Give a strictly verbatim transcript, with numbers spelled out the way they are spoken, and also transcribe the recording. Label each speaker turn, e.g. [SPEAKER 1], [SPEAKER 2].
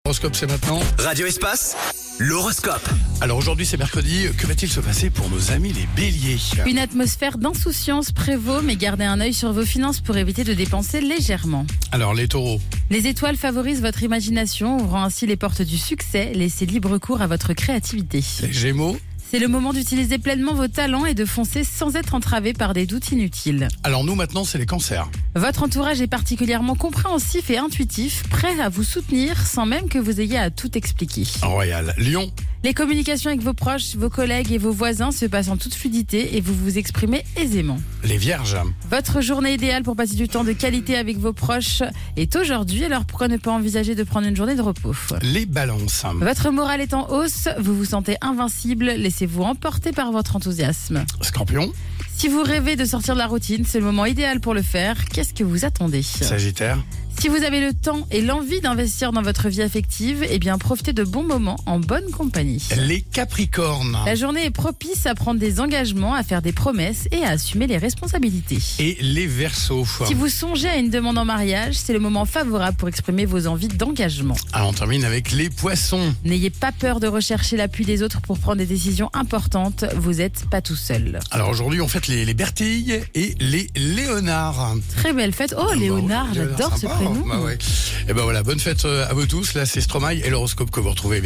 [SPEAKER 1] L'horoscope, c'est maintenant.
[SPEAKER 2] Radio Espace, l'horoscope.
[SPEAKER 1] Alors aujourd'hui, c'est mercredi. Que va-t-il se passer pour nos amis les béliers?
[SPEAKER 3] Une atmosphère d'insouciance prévaut, mais gardez un œil sur vos finances pour éviter de dépenser légèrement.
[SPEAKER 1] Alors les taureaux?
[SPEAKER 3] Les étoiles favorisent votre imagination, ouvrant ainsi les portes du succès. Laissez libre cours à votre créativité.
[SPEAKER 1] Les gémeaux?
[SPEAKER 3] C'est le moment d'utiliser pleinement vos talents et de foncer sans être entravé par des doutes inutiles.
[SPEAKER 1] Alors nous, maintenant, c'est les cancers.
[SPEAKER 3] Votre entourage est particulièrement compréhensif et intuitif, prêt à vous soutenir sans même que vous ayez à tout expliquer.
[SPEAKER 1] Royal. Lion?
[SPEAKER 3] Les communications avec vos proches, vos collègues et vos voisins se passent en toute fluidité et vous vous exprimez aisément.
[SPEAKER 1] Les vierges?
[SPEAKER 3] Votre journée idéale pour passer du temps de qualité avec vos proches est aujourd'hui, alors pourquoi ne pas envisager de prendre une journée de repos?
[SPEAKER 1] Les balances?
[SPEAKER 3] Votre morale est en hausse, vous vous sentez invincible, laissez-vous emporter par votre enthousiasme.
[SPEAKER 1] Scorpion?
[SPEAKER 3] Si vous rêvez de sortir de la routine, c'est le moment idéal pour le faire. Qu'est-ce que vous attendez?
[SPEAKER 1] Sagittaire?
[SPEAKER 3] Si vous avez le temps et l'envie d'investir dans votre vie affective, eh bien profitez de bons moments en bonne compagnie.
[SPEAKER 1] Les capricornes?
[SPEAKER 3] La journée est propice à prendre des engagements, à faire des promesses et à assumer les responsabilités.
[SPEAKER 1] Et les verseaux?
[SPEAKER 3] Si vous songez à une demande en mariage, c'est le moment favorable pour exprimer vos envies d'engagement.
[SPEAKER 1] Alors on termine avec les poissons.
[SPEAKER 3] N'ayez pas peur de rechercher l'appui des autres pour prendre des décisions importantes, vous n'êtes pas tout seul.
[SPEAKER 1] Alors aujourd'hui, on fête les, les Bertilles et les Léonards.
[SPEAKER 3] Très belle fête. Oh, Léonard,
[SPEAKER 1] Bon,
[SPEAKER 3] j'adore ce
[SPEAKER 1] sympa,
[SPEAKER 3] prénom.
[SPEAKER 1] Bah ouais. Et ben voilà, bonne fête à vous tous. Là, c'est Stromae et l'horoscope que vous retrouvez évidemment